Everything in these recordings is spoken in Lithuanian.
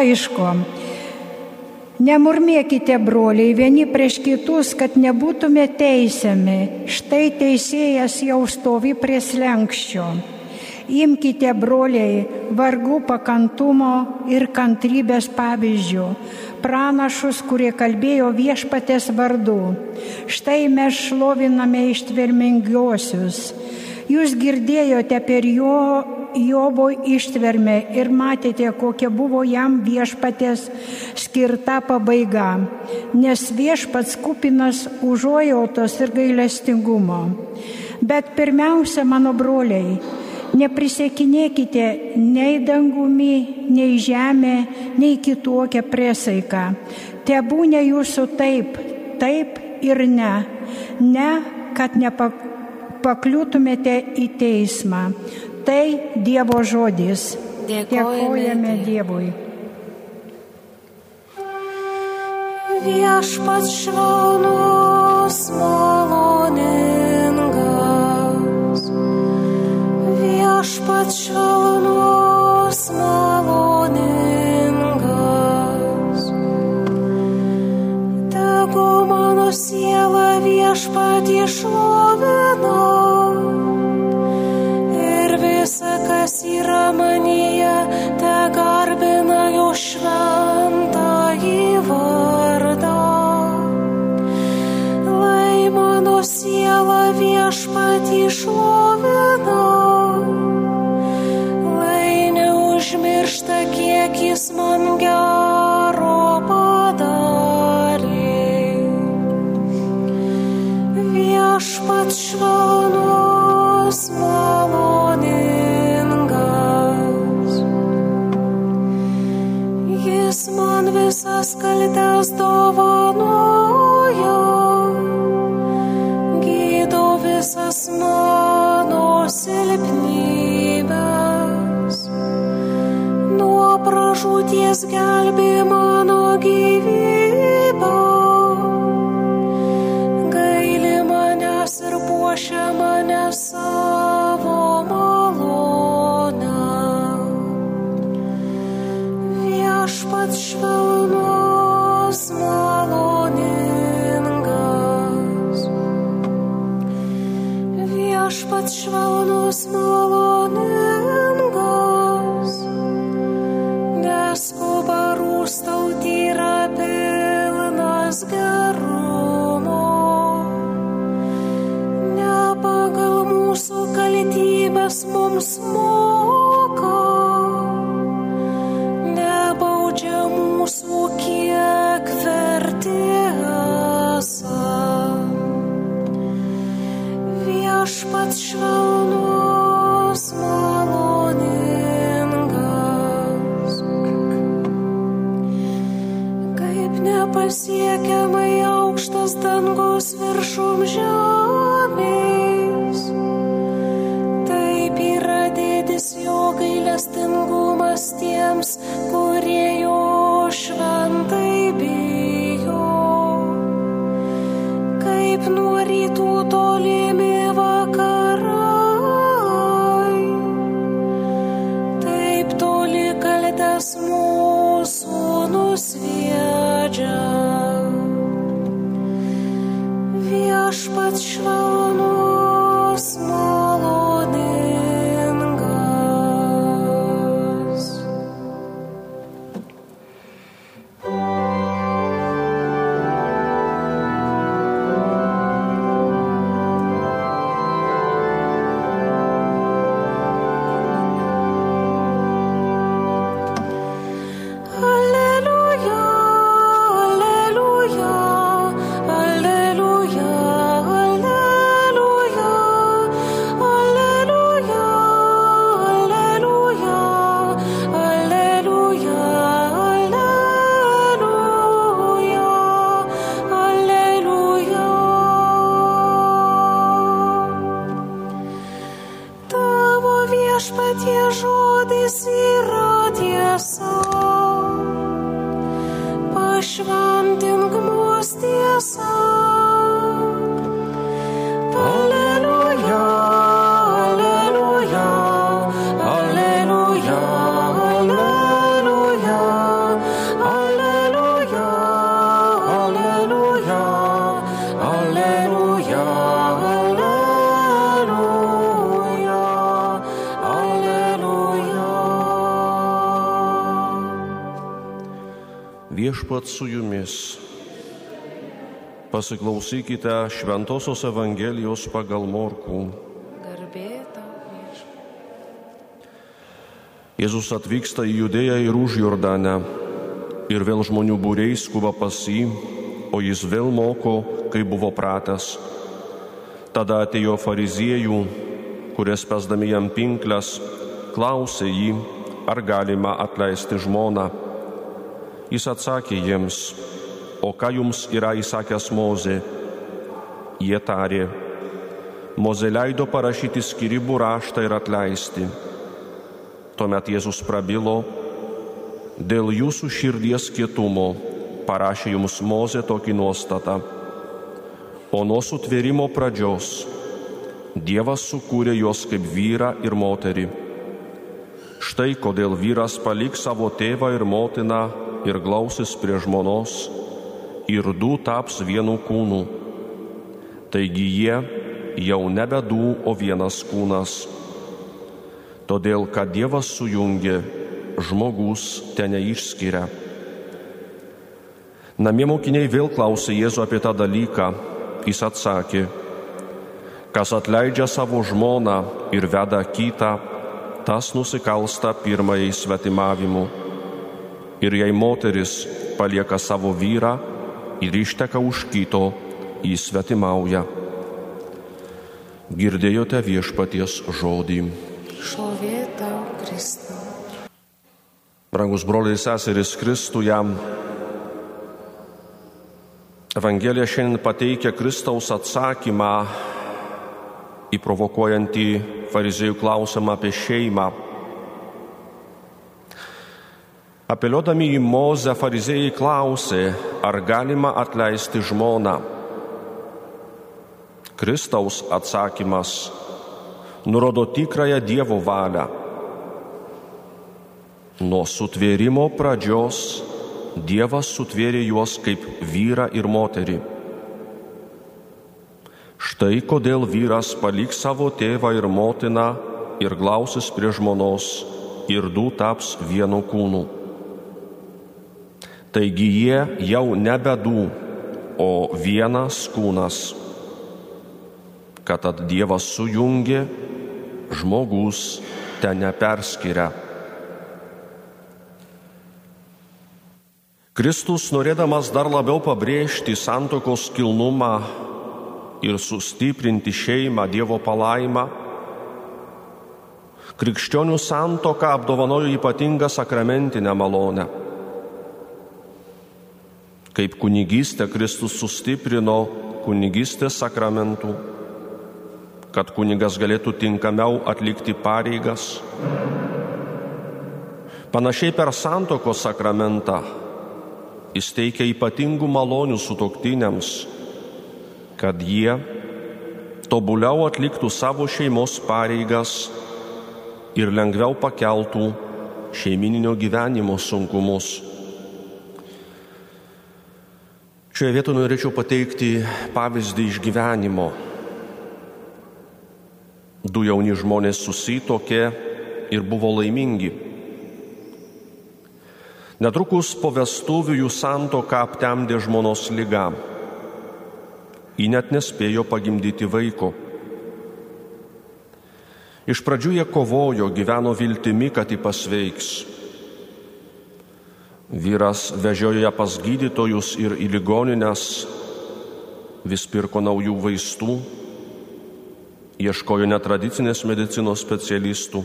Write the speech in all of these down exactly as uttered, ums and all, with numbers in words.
laiško. Nemurmėkite, broliai, vieni prieš kitus, kad nebūtume teisiami. Štai teisėjas jau stovi prie slenksčio. Imkite, broliai, vargų pakantumo ir kantrybės pavyzdžių, pranašus, kurie kalbėjo viešpatės vardu. Štai mes šloviname ištvermingiuosius. Jūs girdėjote per jo Jobo ištvermę ir matėte, kokia buvo jam viešpatės skirta pabaiga, nes viešpats kupinas užuojautos ir gailestingumo. Bet pirmiausia, mano broliai, neprisekinėkite nei dangumi, nei žemė, nei kitokią priesaiką. Tebūne jūsų taip, taip ir ne, ne, kad nepakliūtumėte į teismą. Tai Dievo žodis. Dėkojame Dievui. Viešpats švelnus, maloningas. Viešpats švelnus, maloningas. Tegu mano siela viešpatį šlovina. Visa, kas yra manyje, te garbina jo šventąjį vardą. Lai mano siela viešpatį šlovina, lai neužmiršta, kiek jis man gero padarė. Viešpats švelnus, maloningas. Jis man visas kaltes dovanoja, gydo visas mano silpnybes. Nuo pražūties gelbė mano gyvybę, gaili manęs ir puošia mane savo malonę. Viešpats švelnus, maloningas. Viešpats švelnus, maloningas. Neskuba rūstau, tyra pilnas gerumo. Ne pagal mūsų kaltybes mums moka, nebaudžia mūsų, kiek verti esam. Viešpats švelnus, maloningas. Kaip nepasiekiamai aukštas dangus viršum žemės, taip yra didis jo gailestingumas tiems, kurie jo šventai bijo. Kaip nuo rytų tolimi vakarai, taip toli kaltes mūsų nusviedžia. Viešpats švelnus, maloningas. Alleluja, alleluja, alleluja, alleluja, alleluja, alleluja, alleluja, alleluja, alleluja. Tavo viešpatie žodis yra tiesa, pašventink mus tiesa. Alleluja, alleluja, alleluja, alleluja, Viešpat su jumis. Pasiklausykite Šventosios Evangelijos pagal Morkų. Garbė tau, Viešpatie. Jėzus atvyksta į Judėją ir Užjordanę, ir vėl žmonių būriai skuba pas jį, o jis vėl moko, kaip buvo pratęs. Tada atėjo fariziejų, kurie spęsdami jam pinkles, klausė jį, ar galima atleisti žmoną. Jis atsakė jiems, o ką jums yra įsakęs Mozė? Jie tarė, Mozė leido parašyti skyrybų raštą ir atleisti. Tuomet Jėzus prabilo, dėl jūsų širdies kietumo parašė jums Mozė tokį nuostatą. O nuo sutvėrimo pradžios Dievas sukūrė juos kaip vyrą ir moterį. Štai kodėl vyras paliks savo tėvą ir motiną ir glausis prie žmonos, ir du taps vienu kūnu. Taigi jie jau nebe du, o vienas kūnas. Todėl, kad Dievas sujungė, žmogus ten neišskiria. Namie mokiniai vėl klausė Jėzų apie tą dalyką. Jis atsakė, kas atleidžia savo žmoną ir veda kitą, tas nusikalsta pirmąjį svetimavimu. Ir jei moteris palieka savo vyrą ir išteka už kito, jis svetimauja. Girdėjote Viešpaties žodį. Šlovė tau, Kristau. Brangus broliai ir seserys Kristuje, Evangelija šiandien pateikia Kristaus atsakymą į provokuojantį fariziejų klausimą apie šeimą. Apeliuodami į Mozę, fariziejai klausė, ar galima atleisti žmoną. Kristaus atsakymas nurodo tikrąją Dievo valią. Nuo sutvėrimo pradžios Dievas sutvėrė juos kaip vyrą ir moterį. Štai kodėl vyras paliks savo tėvą ir motiną ir glausis prie žmonos, ir du taps vienu kūnu. Taigi jie jau nebe du, o vienas kūnas. Kad tad Dievas sujungė, žmogus ten neperskiria. Kristus, norėdamas dar labiau pabrėžti santuokos kilnumą ir sustiprinti šeimą Dievo palaimą, krikščionių santuoką apdovanojo ypatingą sakramentinę malonę. Kaip kunigystę Kristus sustiprino kunigystės sakramentų, kad kunigas galėtų tinkamiau atlikti pareigas. Panašiai per santuokos sakramentą jis teikia ypatingų malonių sutuoktiniams, kad jie tobuliau atliktų savo šeimos pareigas ir lengviau pakeltų šeimininio gyvenimo sunkumus. Šioje vietoje norėčiau pateikti pavyzdį iš gyvenimo. Du jauni žmonės susituokė ir buvo laimingi. Netrukus po vestuvių jų santuoką aptemdė žmonos liga. Ji net nespėjo pagimdyti vaiko. Iš pradžių jie kovojo, gyveno viltimi, kad ji pasveiks. Vyras vežiojo ją pas gydytojus ir į ligonines, vis pirko naujų vaistų, ieškojo netradicinės medicinos specialistų.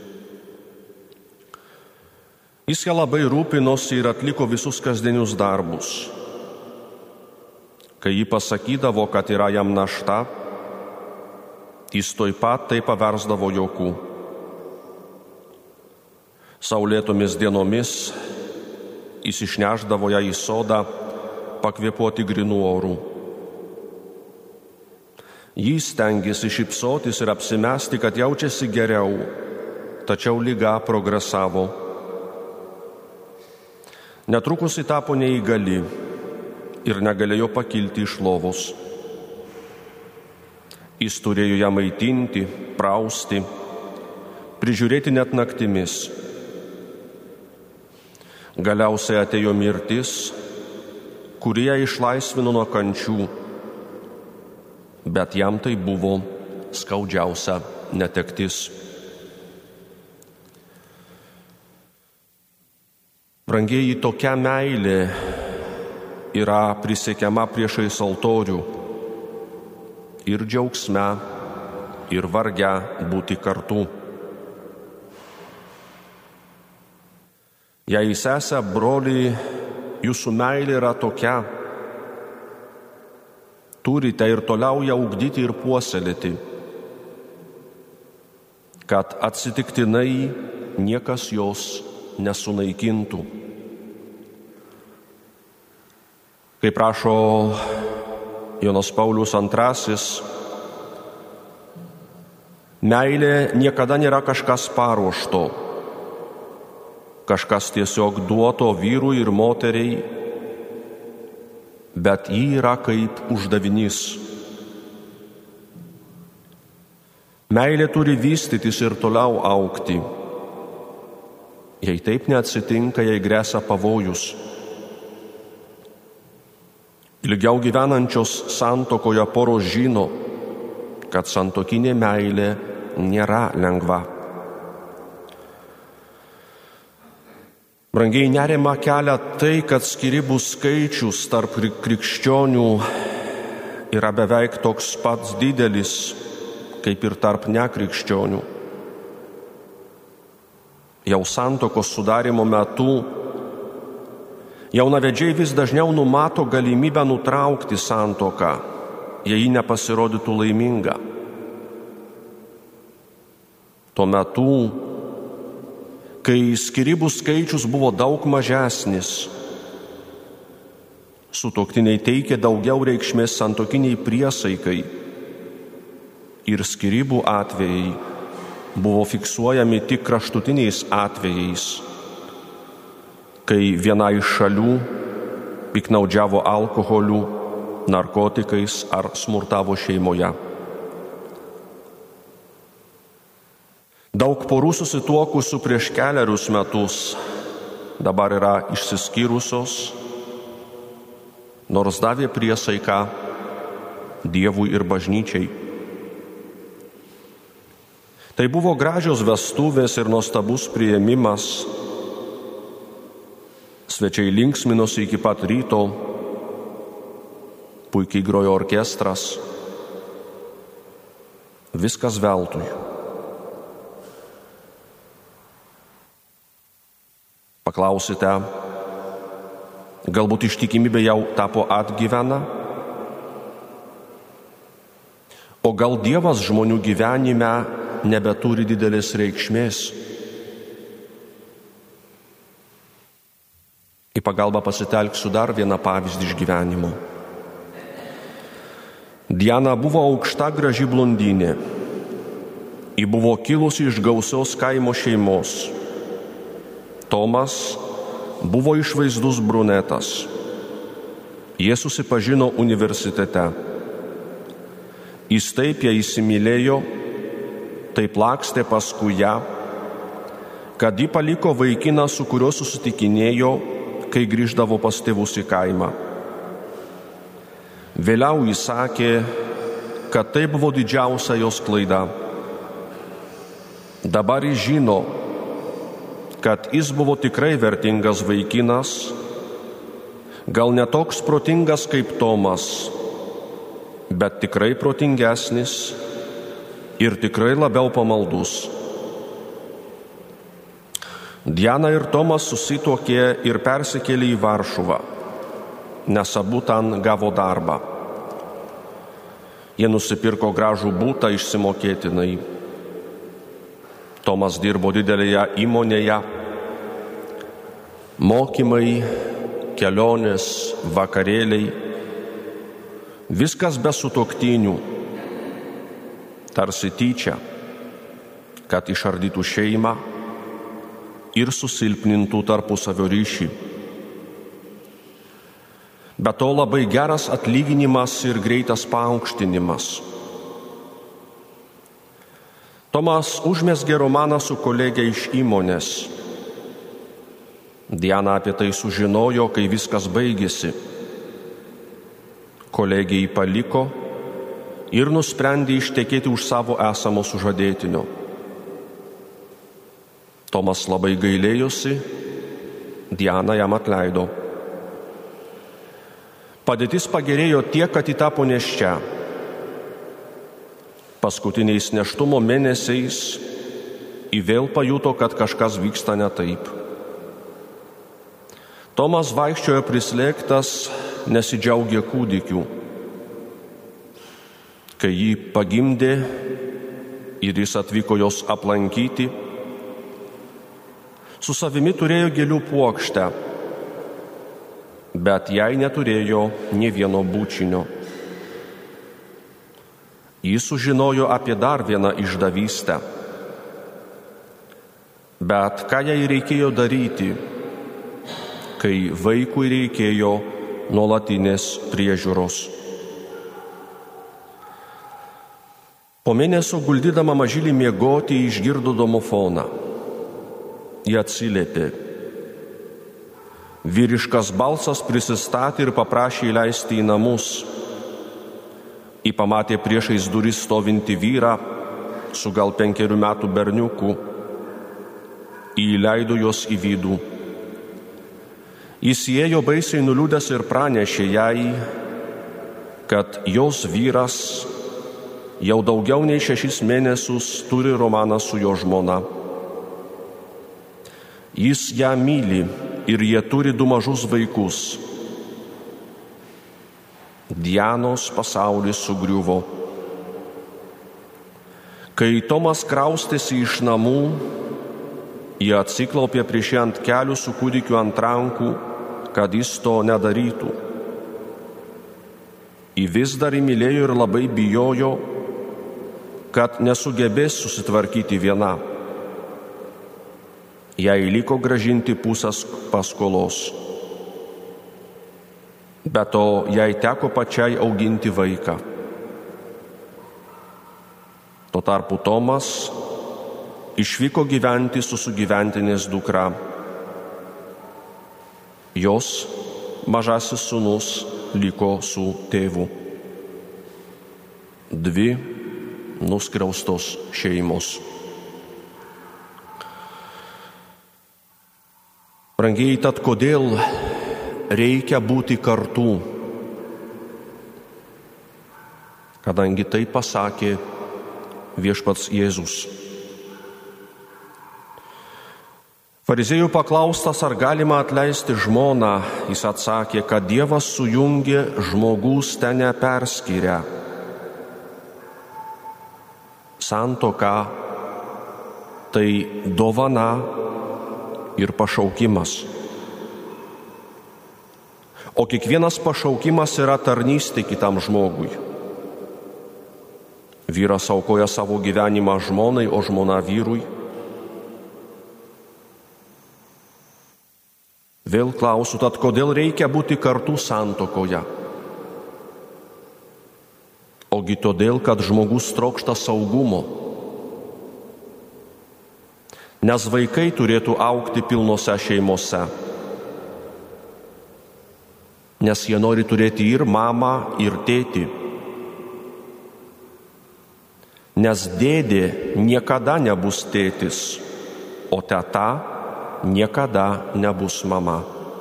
Jis ją labai rūpinosi ir atliko visus kasdienius darbus. Kai ji pasakydavo, kad yra jam našta, jis tuoj pat tai paversdavo juoku. Saulėtomis dienomis jis išnešdavo ją į sodą pakvėpuoti grynų orų. Jis stengėsi šypsotis ir apsimesti, kad jaučiasi geriau, tačiau liga progresavo. Netrukus ji tapo neįgali ir negalėjo pakilti iš lovos. Jis turėjo ją maitinti, prausti, prižiūrėti net naktimis. Galiausiai atėjo mirtis, kurie išlaisvino nuo kančių, bet jam tai buvo skaudžiausia netektis. Brangieji, tokia meilė yra prisiekiama priešais altorių ir džiaugsme, ir varge būti kartu. Jei sesė, broliai, jūsų meilė yra tokia, turite ir toliau ją ugdyti ir puoselėti, kad atsitiktinai niekas jos nesunaikintų. Kaip rašo Jonas Paulius antrasis, meilė niekada nėra kažkas paruošto, kažkas tiesiog duoto vyrui ir moteriai, bet ji yra kaip uždavinys. Meilė turi vystytis ir toliau augti. Jei taip neatsitinka, jei gresia pavojus. Ilgiau gyvenančios santuokoje poros žino, kad santuokinė meilė nėra lengva. Brangiai, nerimą kelia tai, kad skyrybų skaičius tarp krikščionių yra beveik toks pats didelis, kaip ir tarp nekrikščionių. Jau santuokos sudarimo metu jaunavedžiai vis dažniau numato galimybę nutraukti santuoką, jei ji nepasirodytų laiminga. Tuo metu, kai skyrybų skaičius buvo daug mažesnis, sutuoktiniai teikė daugiau reikšmės santuokiniai priesaikai ir skyrybų atvejai buvo fiksuojami tik kraštutiniais atvejais, kai viena iš šalių piknaudžiavo alkoholiu, narkotikais ar smurtavo šeimoje. Daug porų susituokusių prieš kelerius metus dabar yra išsiskyrusios, nors davė priesaiką Dievui ir bažnyčiai. Tai buvo gražios vestuvės ir nuostabus priėmimas. Svečiai linksminosi iki pat ryto, puikiai grojo orkestras. Viskas veltui. Paklausite, galbūt ištikimybė jau tapo atgyvena? O gal Dievas žmonių gyvenime nebeturi didelės reikšmės? Į pagalbą pasitelksiu dar vieną pavyzdį iš gyvenimo. Diana buvo aukšta, graži blondinė. Ji buvo kilusi iš gausios kaimo šeimos. Tomas buvo išvaizdus brunetas. Jie susipažino universitete. Jis taip ją įsimylėjo, taip lakstė paskui ją, kad ji paliko vaikiną, su kuriuo susitikinėjo, kai grįždavo pas tėvus į kaimą. Vėliau jis sakė, kad tai buvo didžiausia jos klaida. Dabar jis žino, kad jis buvo tikrai vertingas vaikinas, gal ne toks protingas kaip Tomas, bet tikrai protingesnis ir tikrai labiau pamaldus. Diana ir Tomas susituokė ir persikėlė į Varšuvą, nes abu ten gavo darbą. Jie nusipirko gražų butą išsimokėtinai. Tomas dirbo didelėje įmonėje. Mokymai, kelionės, vakarėliai. Viskas be sutuoktinių, tarsi tyčia, kad išardytų šeimą ir susilpnintų tarpusavio ryšį. Be to labai geras atlyginimas ir greitas paaukštinimas. Tomas užmezgė romaną su kolegė iš įmonės. Diana apie tai sužinojo, kai viskas baigėsi. Kolegė jį paliko ir nusprendė ištekėti už savo esamo sužadėtinio. Tomas labai gailėjosi, Diana jam atleido. Padėtis pagerėjo tiek, kad ji tapo nėščia. Paskutiniais nėštumo mėnesiais ji vėl pajuto, kad kažkas vyksta ne taip. Tomas vaikščiojo prislėgtas, nesidžiaugė kūdikiu. Kai jį pagimdė ir jis atvyko jos aplankyti, su savimi turėjo gėlių puokštę, bet jai neturėjo nė vieno bučinio. Jis sužinojo apie dar vieną išdavystę. Bet ką jai reikėjo daryti, kai vaikui reikėjo nuolatinės priežiūros? Po mėnesio guldydama mažylį miegoti išgirdo domofoną. Ji atsiliepė. Vyriškas balsas prisistatė ir paprašė įleisti į namus. Ji pamatė priešais duris stovintį vyrą su gal penkerių metų berniuku. Ji įleido juos į vidų. Jis įėjo baisiai nuliūdęs ir pranešė jai, kad jos vyras jau daugiau nei šešis mėnesius turi romaną su jo žmona. Jis ją myli ir jie turi du mažus vaikus. Dianos pasaulis sugriuvo. Kai Tomas kraustėsi iš namų, jie atsiklaupė prieš jį ant kelių su kūdikiu ant rankų, kad jis to nedarytų. Ji vis dar įmylėjo ir labai bijojo, kad nesugebės susitvarkyti viena. Jai liko gražinti pusės paskolos. Be to, jai teko pačiai auginti vaiką. Tuo tarpu Tomas išvyko gyventi su sugyventinės dukra. Jos mažasis sūnus liko su tėvu. Dvi nuskriaustos šeimos. Brangieji, tad kodėl reikia būti kartu? Kadangi tai pasakė viešpats Jėzus. Fariziejų paklaustas, ar galima atleisti žmoną, jis atsakė, kad Dievas sujungė, žmogus ten neperskiria. Santuoka tai dovana ir pašaukimas. O kiekvienas pašaukimas yra tarnystė kitam žmogui. Vyras aukoja savo gyvenimą žmonai, o žmona vyrui. Vėl klausiu, tad kodėl reikia būti kartu santuokoje? Ogi todėl, kad žmogus trokšta saugumo. Nes vaikai turėtų augti pilnose šeimose. Nes jie nori turėti ir mamą, ir tėtį. Nes dėdė niekada nebus tėtis, o teta niekada nebus mama.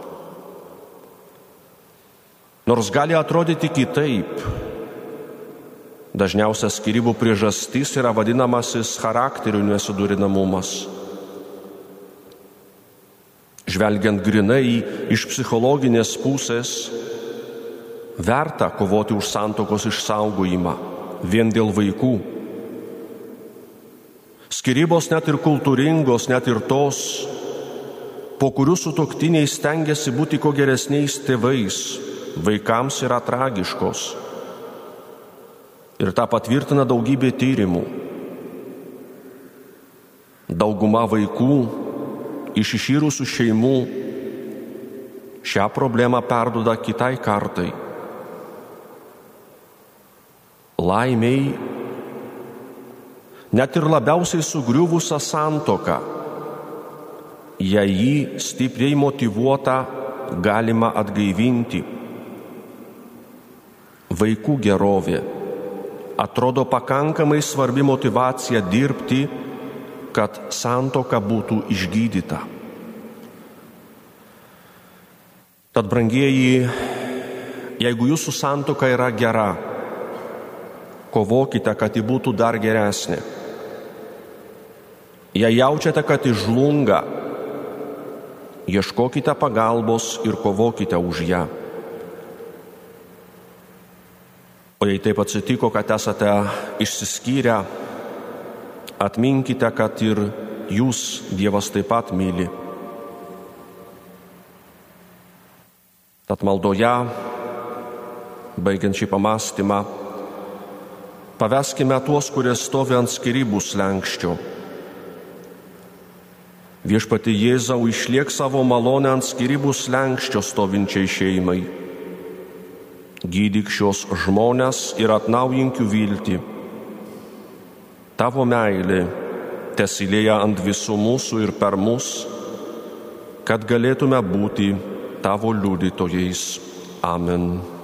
Nors gali atrodyti kitaip, dažniausia skyrybų priežastis yra vadinamasis charakterių nesuderinamumas. Žvelgiant grinai iš psichologinės pusės, verta kovoti už santuokos išsaugojimą vien dėl vaikų. Skyrybos net ir kultūringos, net ir tos, po kurių sutuoktiniai stengiasi būti kuo geresniais tėvais, vaikams yra tragiškos. Ir tą patvirtina daugybė tyrimų. Dauguma vaikų iš išyrusių šeimų šią problemą perduoda kitai kartai. Laimiai, net ir labiausiai sugriuvusią santuoką jei jį stipriai motyvuotą galima atgaivinti. Vaikų gerovė atrodo pakankamai svarbi motyvacija dirbti, kad santuoka būtų išgydyta. Tad, brangieji, jeigu jūsų santuoka yra gera, kovokite, kad ji būtų dar geresnė. Jei jaučiate, kad ji žlunga, ieškokite pagalbos ir kovokite už ją. O jei taip atsitiko, kad esate išsiskyrę, atminkite, kad ir jūs Dievas taip pat myli. Tad maldoje, baigiant šį pamastymą, paveskime tuos, kurie stovi ant skyrybų slenksčio. Viešpatie Jėzau, išliek savo malonę ant skyrybų slenksčio stovinčiai šeimai. Gydyk šios žmonės ir atnaujink jų viltį. Tavo meilė tesilieja ant visų mūsų ir per mus, kad galėtume būti tavo liudytojais. Amen.